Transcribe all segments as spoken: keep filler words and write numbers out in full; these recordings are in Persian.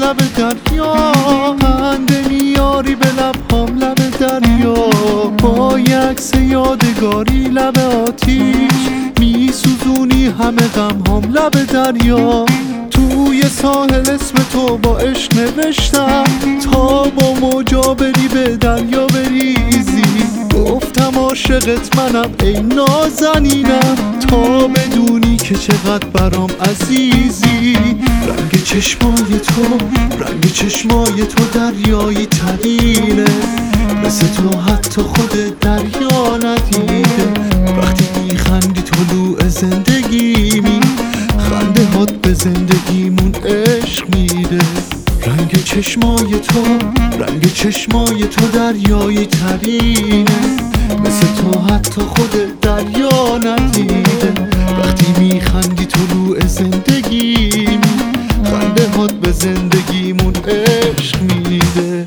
لب دریا، خنده میاری به لبهام لب دریا. با یه عکس یادگاری لب آتیش، میسوزونی همه غمهام لب دریا. توی ساحل اسم تو با عشق نوشتم، تا با موجا بری به دریا بریزی. گفتم عاشقت منم ای نازنینم، تا بدونی که چقدر برام عزیزی. رنگ چشمای تو، رنگ چشمای تو دریایی ترینه، مثل تو حتی خود دریا ندیده. وقتی میخندی طلوع زندگیمی، خنده هات به زندگیمون عشق میده. رنگ چشمای تو، رنگ چشمای تو دریایی ترینه، مثل تو حتی خود دریا ندیده. وقتی میخندی طلوع زندگیمی، خنده هات به زندگیمون عشق میده.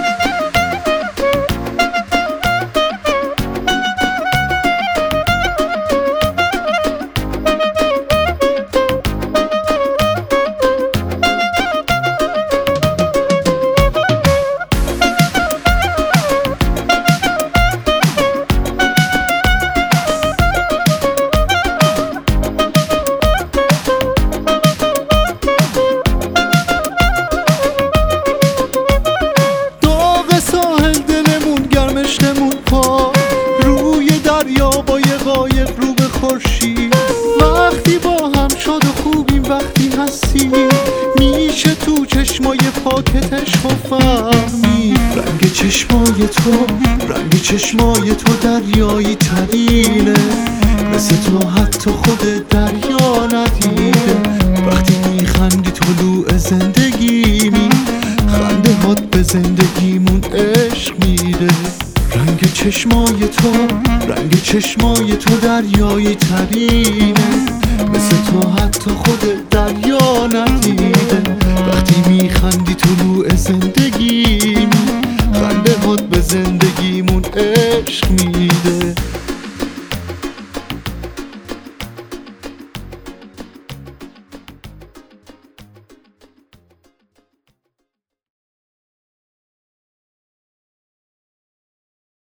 روی دریا با یه قایق رو به خورشید، وقتی با هم شاد و خوبیم وقتی هستیم، میشه تو چشمای پاکتش فهمی. رنگ چشمای تو، رنگ چشمای تو دریایی ترینه، مثل تو حتی خود دریا ندیده. وقتی میخندی طلوع زندگیمی، خنده هات به زندگیمون عشق میده. رنگ چشمای تو، رنگ چشمای تو دریایی ترینه،